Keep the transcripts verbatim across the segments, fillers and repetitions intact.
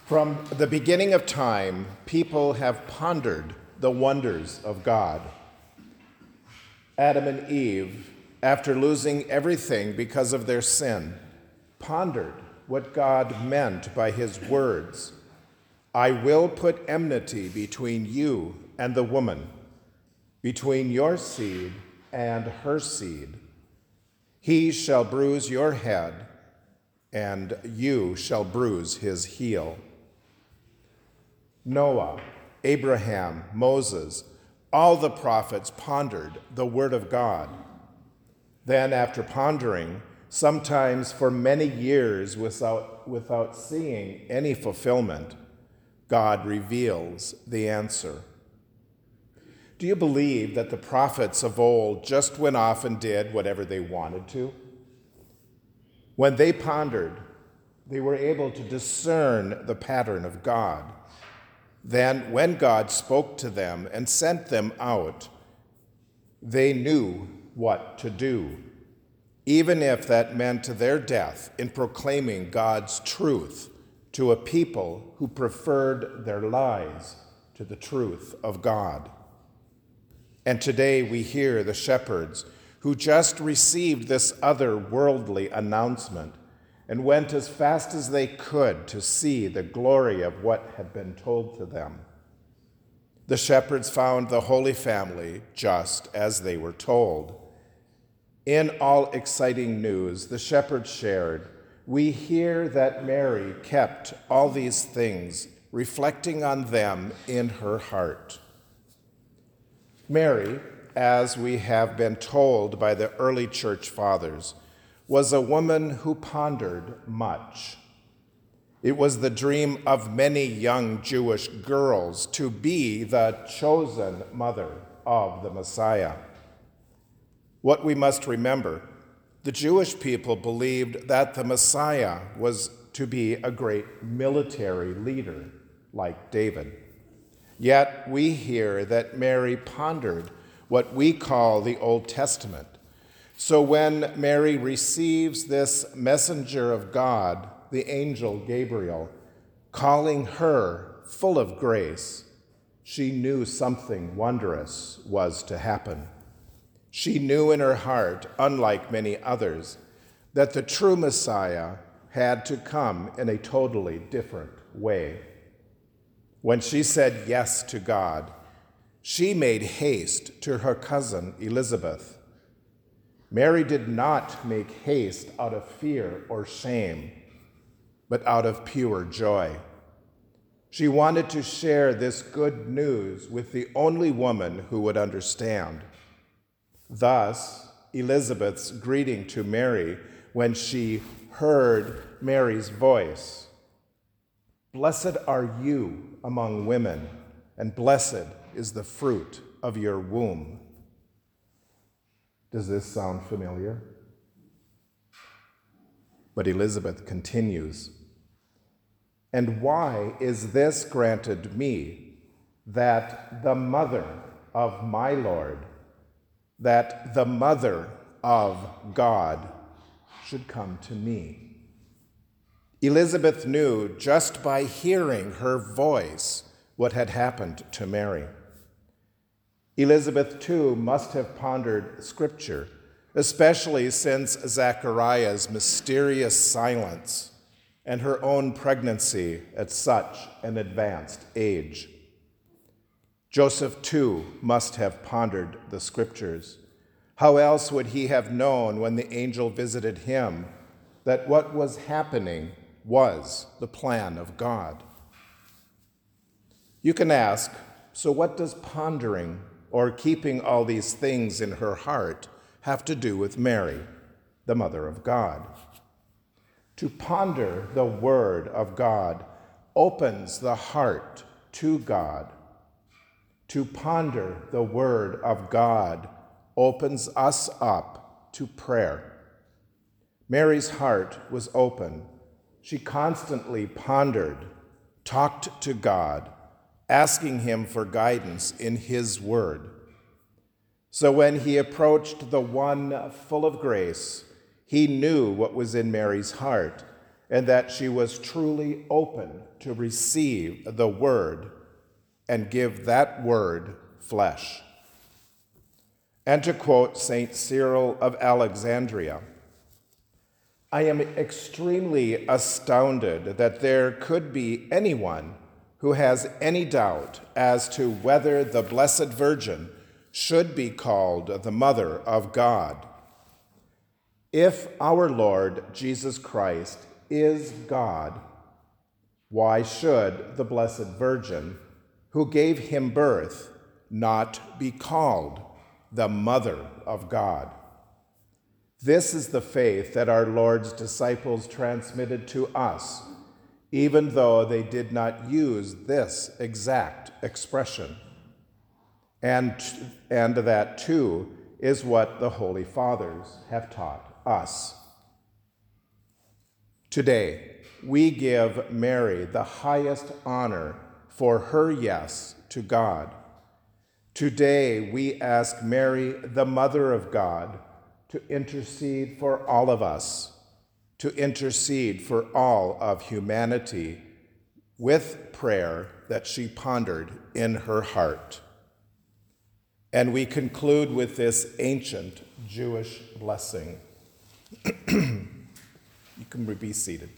From the beginning of time, people have pondered the wonders of God. Adam and Eve, after losing everything because of their sin, pondered what God meant by his words. I will put enmity between you and the woman, between your seed and her seed. He shall bruise your head, and you shall bruise his heel. Noah, Abraham, Moses, all the prophets pondered the word of God. Then, after pondering, sometimes for many years without, without seeing any fulfillment, God reveals the answer. Do you believe that the prophets of old just went off and did whatever they wanted to? When they pondered, they were able to discern the pattern of God. Then, when God spoke to them and sent them out, they knew what to do, even if that meant their death in proclaiming God's truth to a people who preferred their lies to the truth of God. And today we hear the shepherds who just received this otherworldly announcement and went as fast as they could to see the glory of what had been told to them. The shepherds found the Holy Family just as they were told. In all exciting news the shepherds shared, we hear that Mary kept all these things, reflecting on them in her heart. Mary, as we have been told by the early church fathers, was a woman who pondered much. It was the dream of many young Jewish girls to be the chosen mother of the Messiah. What we must remember, the Jewish people believed that the Messiah was to be a great military leader like David. Yet we hear that Mary pondered what we call the Old Testament. So when Mary receives this messenger of God, the angel Gabriel, calling her full of grace, she knew something wondrous was to happen. She knew in her heart, unlike many others, that the true Messiah had to come in a totally different way. When she said yes to God, she made haste to her cousin Elizabeth. Mary did not make haste out of fear or shame, but out of pure joy. She wanted to share this good news with the only woman who would understand. Thus, Elizabeth's greeting to Mary when she heard Mary's voice, "Blessed are you among women, and blessed is the fruit of your womb." Does this sound familiar? But Elizabeth continues, "And why is this granted me, that the mother of my Lord, that the mother of God should come to me?" Elizabeth knew just by hearing her voice what had happened to Mary. Elizabeth, too, must have pondered Scripture, especially since Zechariah's mysterious silence and her own pregnancy at such an advanced age. Joseph, too, must have pondered the Scriptures. How else would he have known when the angel visited him that what was happening was the plan of God? You can ask, so what does pondering or keeping all these things in her heart have to do with Mary, the Mother of God? To ponder the Word of God opens the heart to God. To ponder the Word of God opens us up to prayer. Mary's heart was open. She constantly pondered, talked to God, asking him for guidance in his word. So when he approached the one full of grace, he knew what was in Mary's heart and that she was truly open to receive the Word and give that Word flesh. And to quote Saint Cyril of Alexandria, I am extremely astounded that there could be anyone who has any doubt as to whether the Blessed Virgin should be called the Mother of God. If our Lord Jesus Christ is God, why should the Blessed Virgin, who gave him birth, not be called the Mother of God? This is the faith that our Lord's disciples transmitted to us, even though they did not use this exact expression. And, and that, too, is what the Holy Fathers have taught us. Today, we give Mary the highest honor for her yes to God. Today, we ask Mary, the Mother of God, to intercede for all of us, to intercede for all of humanity with prayer that she pondered in her heart. And we conclude with this ancient Jewish blessing. You can be seated.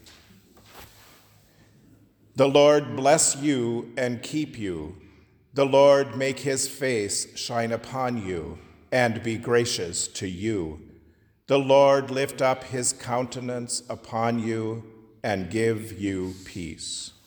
The Lord bless you and keep you. The Lord make his face shine upon you and be gracious to you. The Lord lift up his countenance upon you and give you peace.